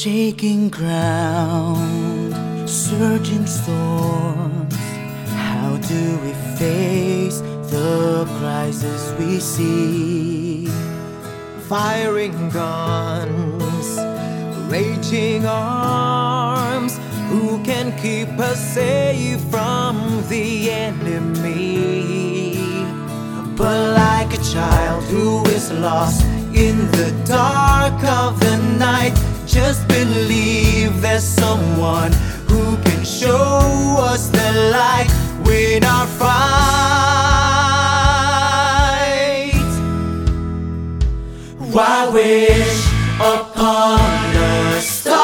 Shaking ground, surging storms. How do we face the crisis we see? Firing guns, raging arms. Who can keep us safe from the enemy? But like a child who is lost in the dark of the night, just believe there's someone who can show us the light. Win our fight. Why wish upon a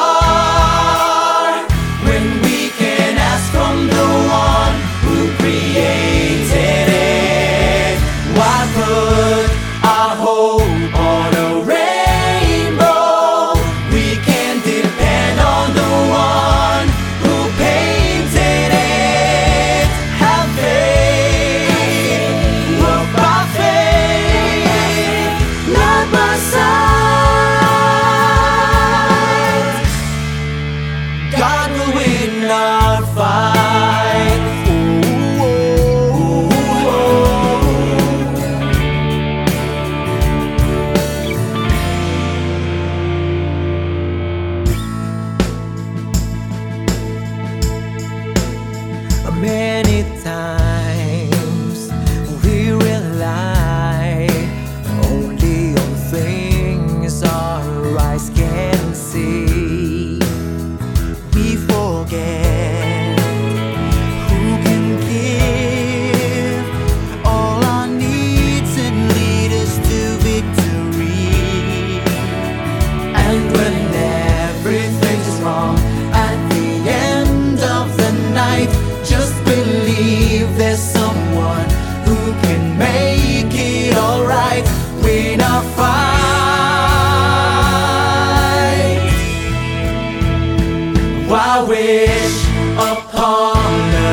star when we can ask from the one who created it? Why put our hope on a rainbow? We can depend on the one who painted it. Have faith, walk by faith, not by sight. God will win our fight. Many times we rely only on things our eyes can see. We forget who can give all our needs and lead us to victory. And when everything's wrong at the end of the night, just believe there's someone who can make it alright. Win our fight. Why wish upon a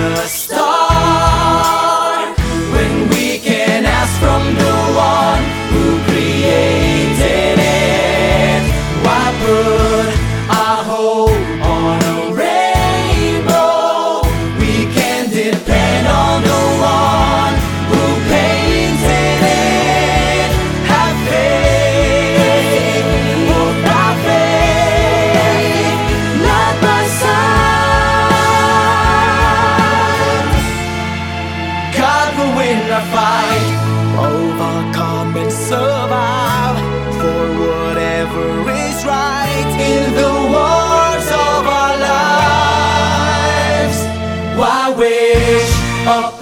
star when we can ask from the one who created it? Why put our hope on a rainbow? We can depend on the one who painted it. Have faith, walk by faith, not by sight. God will win our fight, overcome and survive for whatever is right in the wars of our lives. Why wish upon